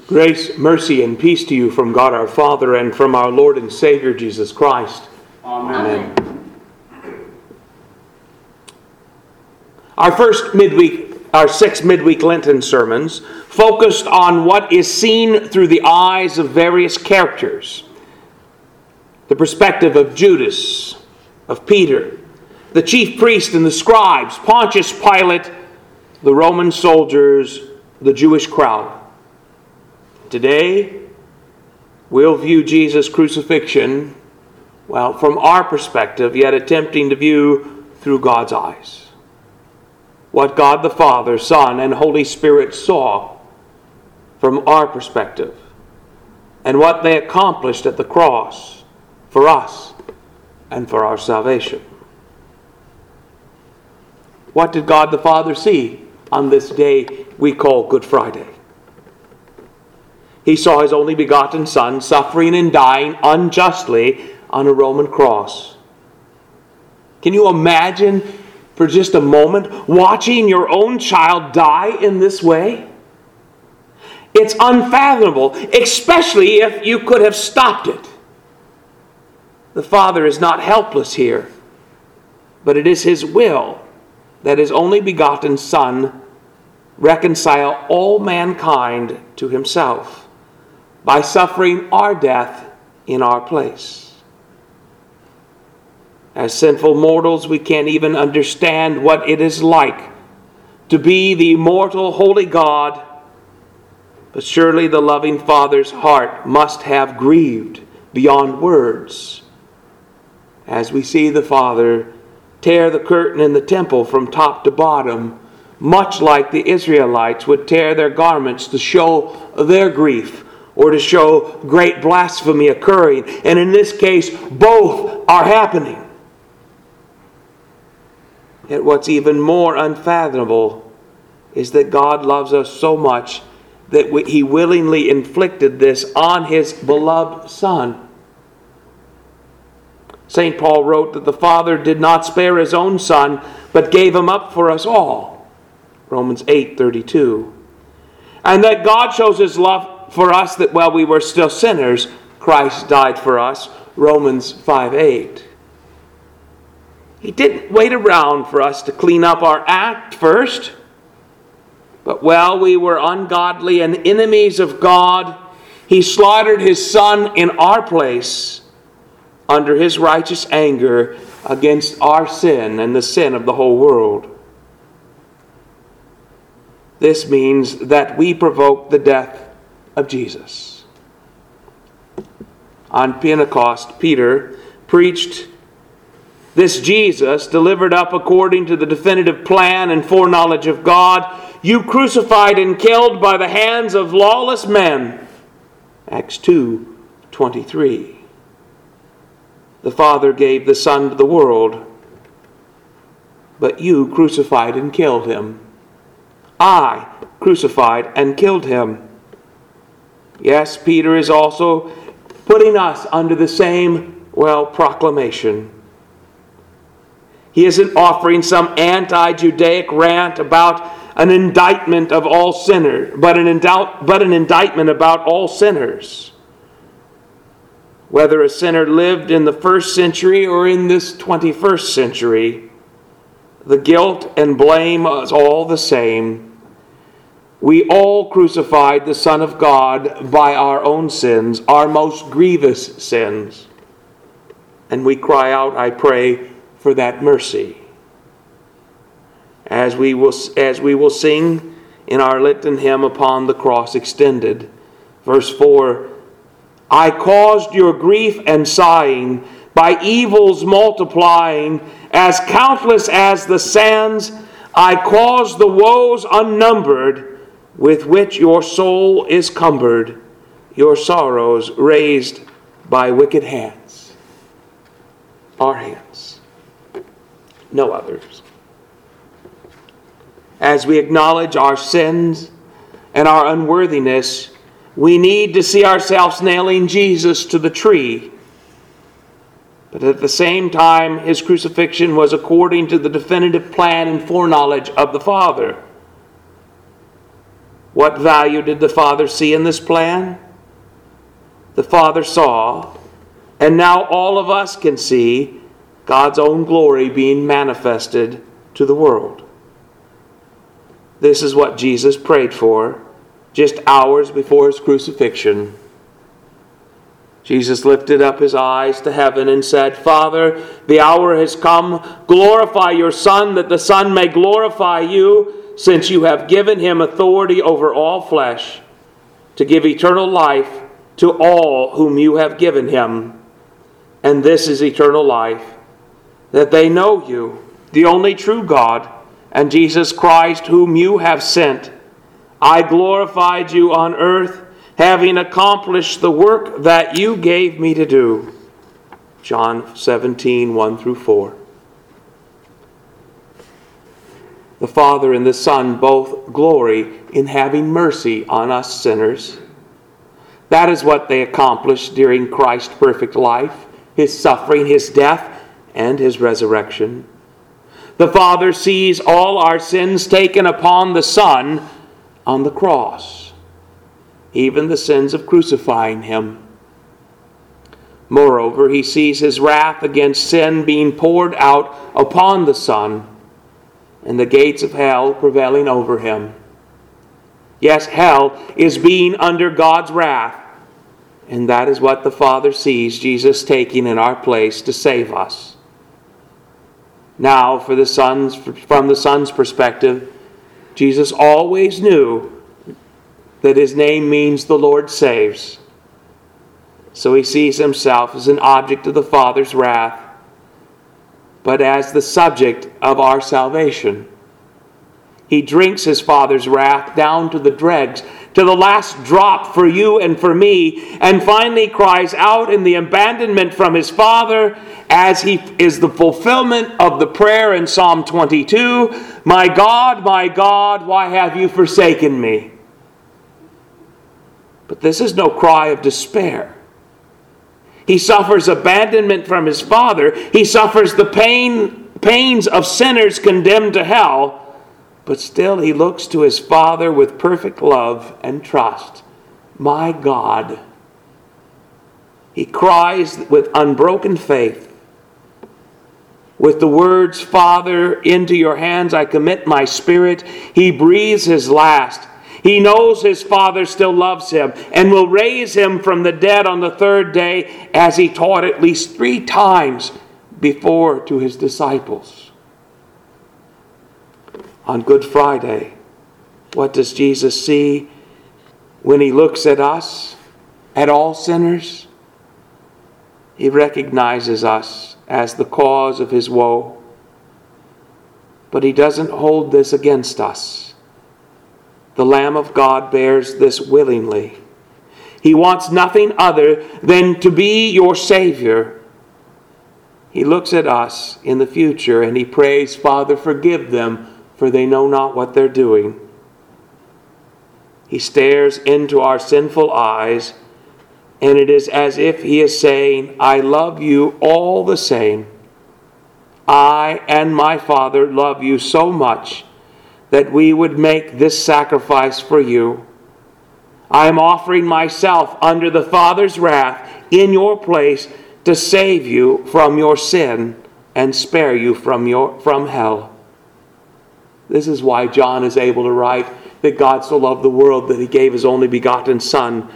Grace, mercy, and peace to you from God our Father and from our Lord and Savior Jesus Christ. Amen. Our six midweek Lenten sermons focused on what is seen through the eyes of various characters. The perspective of Judas, of Peter, the chief priest and the scribes, Pontius Pilate, the Roman soldiers, the Jewish crowd. Today, we'll view Jesus' crucifixion, from our perspective, yet attempting to view through God's eyes. What God the Father, Son, and Holy Spirit saw from our perspective, and what they accomplished at the cross for us and for our salvation. What did God the Father see on this day we call Good Friday? He saw His only begotten Son suffering and dying unjustly on a Roman cross. Can you imagine for just a moment watching your own child die in this way? It's unfathomable, especially if you could have stopped it. The Father is not helpless here, but it is His will that His only begotten Son reconcile all mankind to Himself by suffering our death in our place. As sinful mortals, we can't even understand what it is like to be the immortal, holy God, but surely the loving Father's heart must have grieved beyond words as we see the Father tear the curtain in the temple from top to bottom, much like the Israelites would tear their garments to show their grief or to show great blasphemy occurring. And in this case, both are happening. Yet what's even more unfathomable is that God loves us so much that He willingly inflicted this on His beloved Son. St. Paul wrote that the Father did not spare His own Son, but gave Him up for us all. Romans 8:32. And that God shows His love for us that while we were still sinners, Christ died for us. Romans 5:8. He didn't wait around for us to clean up our act first, but while we were ungodly and enemies of God, He slaughtered His Son in our place under His righteous anger against our sin and the sin of the whole world. This means that we provoke the death of Jesus. On Pentecost, Peter preached, "This Jesus, delivered up according to the definitive plan and foreknowledge of God, you crucified and killed by the hands of lawless men." Acts 2:23. The Father gave the Son to the world, but you crucified and killed Him. I crucified and killed Him. Yes, Peter is also putting us under the same, proclamation. He isn't offering some anti-Judaic rant about an indictment of all sinners, but an indictment about all sinners. Whether a sinner lived in the 1st century or in this 21st century, the guilt and blame is all the same. We all crucified the Son of God by our own sins, our most grievous sins. And we cry out, I pray, for that mercy. As we will sing in our Lenten hymn, Upon the Cross Extended, verse 4, I caused your grief and sighing by evils multiplying, as countless as the sands, I caused the woes unnumbered, with which your soul is cumbered, your sorrows raised by wicked hands. Our hands, no others. As we acknowledge our sins and our unworthiness, we need to see ourselves nailing Jesus to the tree. But at the same time, His crucifixion was according to the definitive plan and foreknowledge of the Father. What value did the Father see in this plan? The Father saw, and now all of us can see, God's own glory being manifested to the world. This is what Jesus prayed for just hours before his crucifixion. Jesus lifted up his eyes to heaven and said, Father, the hour has come. Glorify your Son, that the Son may glorify you, since you have given him authority over all flesh, to give eternal life to all whom you have given him. And this is eternal life, that they know you, the only true God, and Jesus Christ, whom you have sent. I glorified you on earth, having accomplished the work that you gave me to do. John 17, 1-4. The Father and the Son both glory in having mercy on us sinners. That is what they accomplished during Christ's perfect life, his suffering, his death, and his resurrection. The Father sees all our sins taken upon the Son on the cross, even the sins of crucifying him. Moreover, he sees his wrath against sin being poured out upon the Son, and the gates of hell prevailing over him. Yes, hell is being under God's wrath, and that is what the Father sees Jesus taking in our place to save us. Now, from the Son's perspective, Jesus always knew that his name means the Lord saves. So he sees himself as an object of the Father's wrath, but as the subject of our salvation. He drinks his Father's wrath down to the dregs, to the last drop for you and for me, and finally cries out in the abandonment from his Father as he is the fulfillment of the prayer in Psalm 22, my God, why have you forsaken me? But this is no cry of despair. He suffers abandonment from his Father. He suffers the pains of sinners condemned to hell. But still he looks to his Father with perfect love and trust. My God. He cries with unbroken faith. With the words, Father, into your hands I commit my spirit, he breathes his last. He knows his Father still loves him and will raise him from the dead on the third day, as he taught at least 3 times before to his disciples. On Good Friday, what does Jesus see when he looks at us, at all sinners? He recognizes us as the cause of his woe, but he doesn't hold this against us. The Lamb of God bears this willingly. He wants nothing other than to be your Savior. He looks at us in the future and he prays, Father, forgive them, for they know not what they're doing. He stares into our sinful eyes, and it is as if he is saying, I love you all the same. I and my Father love you so much that we would make this sacrifice for you. I am offering myself under the Father's wrath in your place to save you from your sin and spare you from hell. This is why John is able to write that God so loved the world that he gave his only begotten Son,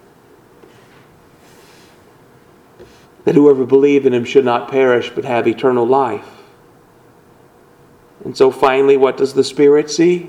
that whoever believed in him should not perish but have eternal life. And so finally, what does the Spirit see?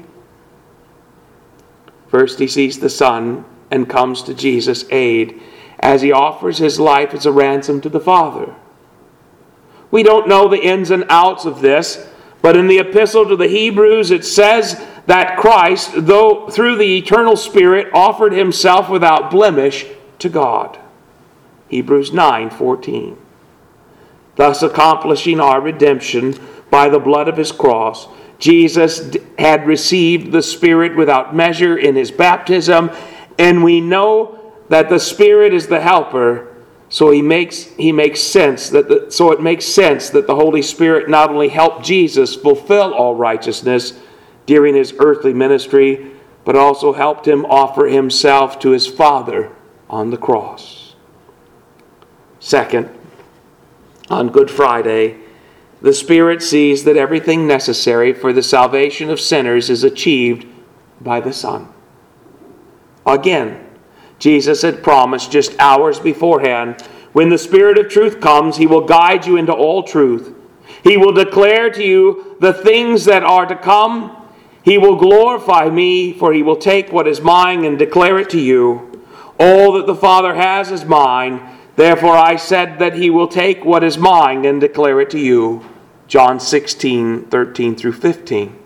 First, he sees the Son and comes to Jesus' aid as he offers his life as a ransom to the Father. We don't know the ins and outs of this, but in the epistle to the Hebrews it says that Christ, though through the eternal Spirit, offered himself without blemish to God. Hebrews 9:14. Thus accomplishing our redemption by the blood of his cross, Jesus had received the Spirit without measure in his baptism, and we know that the Spirit is the helper. So it makes sense that the Holy Spirit not only helped Jesus fulfill all righteousness during his earthly ministry, but also helped him offer himself to his Father on the cross. Second, on Good Friday, the Spirit sees that everything necessary for the salvation of sinners is achieved by the Son. Again, Jesus had promised just hours beforehand, when the Spirit of truth comes, He will guide you into all truth. He will declare to you the things that are to come. He will glorify me, for He will take what is mine and declare it to you. All that the Father has is mine. Therefore I said that He will take what is mine and declare it to you. John 16:13-15.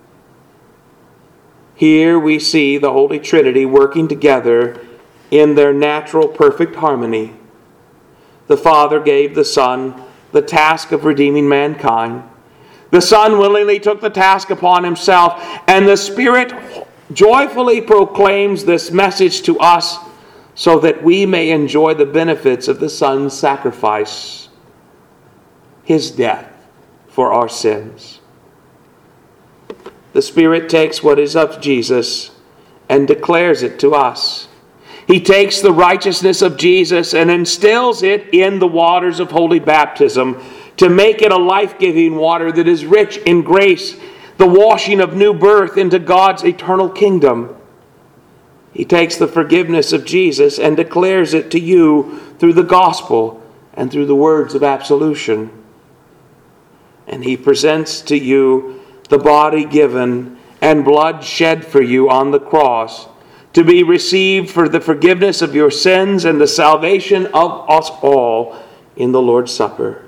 Here we see the Holy Trinity working together in their natural perfect harmony. The Father gave the Son the task of redeeming mankind. The Son willingly took the task upon Himself, and the Spirit joyfully proclaims this message to us so that we may enjoy the benefits of the Son's sacrifice, His death for our sins. The Spirit takes what is of Jesus and declares it to us. He takes the righteousness of Jesus and instills it in the waters of holy baptism to make it a life-giving water that is rich in grace, the washing of new birth into God's eternal kingdom. He takes the forgiveness of Jesus and declares it to you through the gospel and through the words of absolution. And He presents to you the body given and blood shed for you on the cross, to be received for the forgiveness of your sins and the salvation of us all in the Lord's Supper.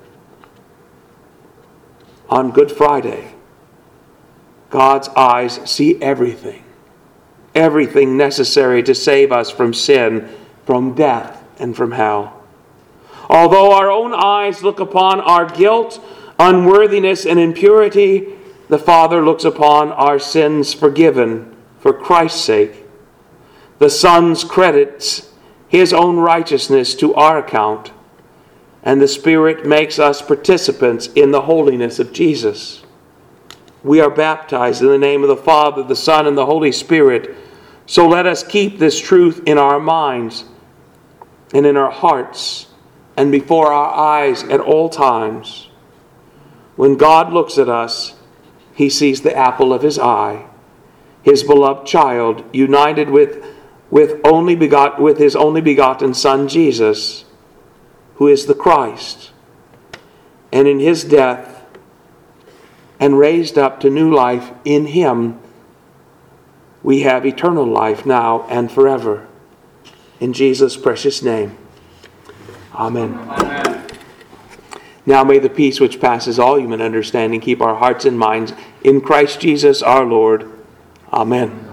On Good Friday, God's eyes see everything necessary to save us from sin, from death, and from hell. Although our own eyes look upon our guilt, unworthiness, and impurity, the Father looks upon our sins forgiven for Christ's sake. The Son credits His own righteousness to our account, and the Spirit makes us participants in the holiness of Jesus. We are baptized in the name of the Father, the Son, and the Holy Spirit. So let us keep this truth in our minds and in our hearts and before our eyes at all times. When God looks at us, He sees the apple of His eye, His beloved child, united with His only begotten Son, Jesus, who is the Christ. And in His death and raised up to new life in Him, we have eternal life now and forever. In Jesus' precious name. Amen. Amen. Now may the peace which passes all human understanding keep our hearts and minds in Christ Jesus our Lord. Amen.